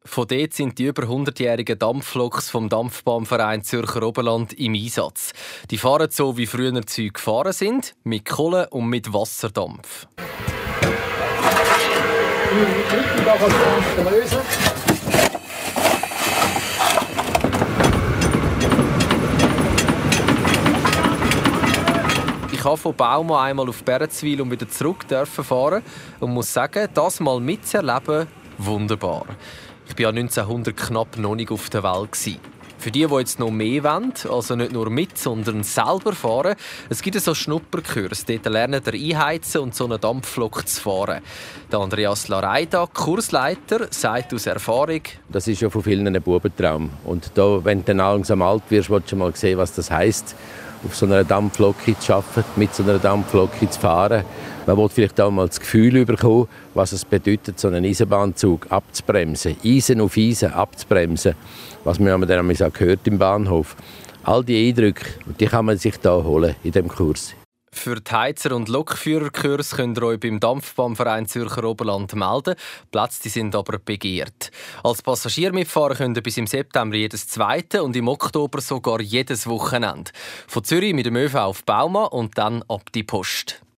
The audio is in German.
Von dort sind die über 100-jährigen Dampfloks vom Dampfbahnverein Zürcher Oberland im Einsatz. Die fahren so, wie früher Züge gefahren sind, mit Kohle und mit Wasserdampf. Ich durfte von Bauma einmal auf Bärenzwil und wieder zurück fahren und muss sagen, das mal mitzuerleben, wunderbar. Ich war ja 1900 knapp noch nicht auf der Welt. Für die jetzt noch mehr wollen, also nicht nur mit, sondern selber fahren, es gibt so Schnupperkurs. Dort lernen ihr einheizen und so eine Dampflok zu fahren. Der Andreas Lareida, Kursleiter, sagt aus Erfahrung: Das ist ja von vielen ein Bubentraum. Und da, wenn du dann langsam alt wirst, willst du mal sehen, was das heisst, auf so einer Dampflok zu arbeiten, mit so einer Dampflok zu fahren. Man will vielleicht auch mal das Gefühl bekommen, was es bedeutet, so einen Eisenbahnzug abzubremsen, Eisen auf Eisen abzubremsen, was man dann auch gehört im Bahnhof. All die Eindrücke, die kann man sich da holen in diesem Kurs. Für die Heizer- und Lokführerkurs könnt ihr euch beim Dampfbahnverein Zürcher Oberland melden. Die Plätze sind aber begehrt. Als Passagier mitfahren könnt ihr bis im September jedes zweite und im Oktober sogar jedes Wochenende. Von Zürich mit dem ÖV auf Bauma und dann ab die Post.